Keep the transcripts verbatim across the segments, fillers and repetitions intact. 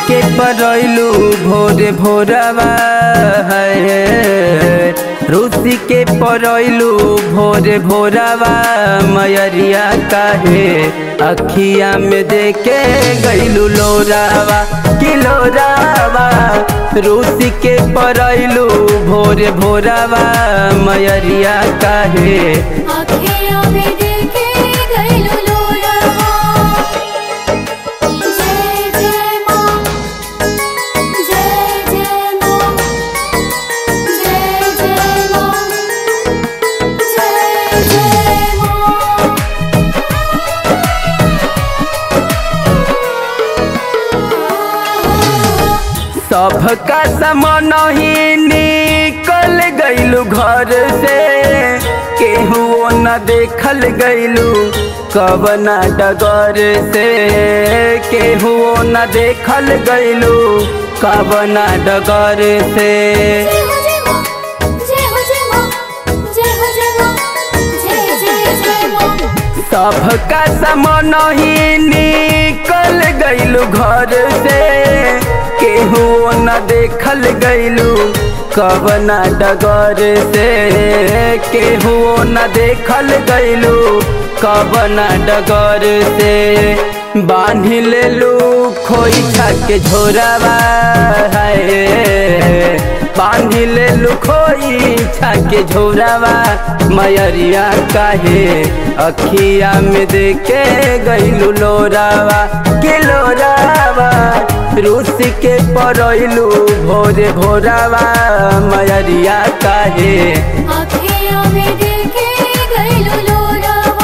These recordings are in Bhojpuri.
के परैलू भोरे भोरवा है, रूसी के परैलू भोरे भोरवा मयरिया काहे अखिया में देके गईलू लोरावा कि लोरावा। रूसी के परैलू भोरे भोरवा मयरिया काहे अखिया में देके गईलू लोरावा। जय जय माँ, जय जय माँ, जय जय माँ, जय जय माँ। सबका समान ही निकल गईलू घर से, केहू न देखल गईलू कवना डगर से, केहू न देखल गईलू कवना डगर से। जय हो जय माँ, जय हो जय माँ, जय हो जय माँ, जय जय जय माँ। सबका समान ही निकल गईलू घर से, केहू न देखल गईलू कवना डगर से, केहू न देखल गईलू कवना डगर से। बांध लेलू खोइछा के झोरावा है, बांध लेलू खोइछा के झोरावा मयरिया काहे अखिया में देके गईलू लोरावा कि लोरावा। रूसी के परैलू भोरे भोरवा मयरिया काहे अखिया में देके गईलू लोरावा।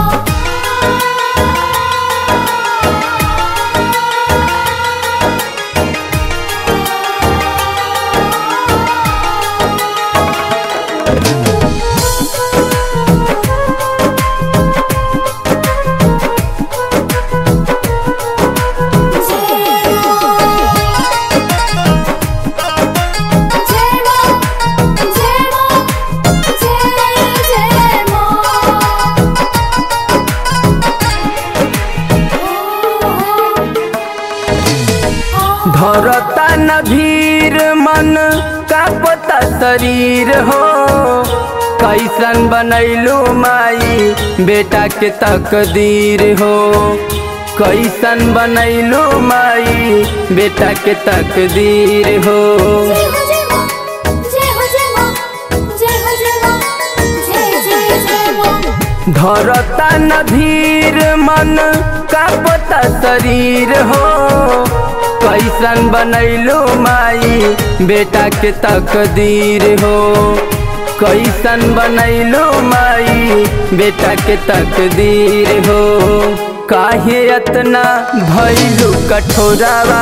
धरता न भीर मन कांपता शरीर हो, कैसन बनैलू माई बेटा के तकदीर हो, कैसन बनैलू माई बेटा के तकदीर हो। जय हो जय माँ, जय हो जय माँ, जय हो जय माँ, जय जय जय माँ। धरता न धीर मन कांपता शरीर हो, कैसन बनैलू माई बेटा के तकदीर हो, कैसन बनैलू माई बेटा के तकदीर हो। काहे इतना भइलू कठोरावा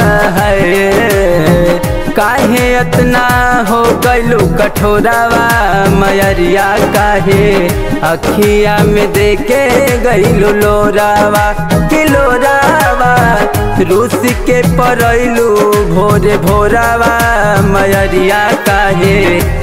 है, काहे इतना हो गईलू कठोरावा मयरिया काहे अखिया में देके गईलू लोरावा कि लोरावा। रूसी के परैलू भोरे भोरवा मयरिया काहे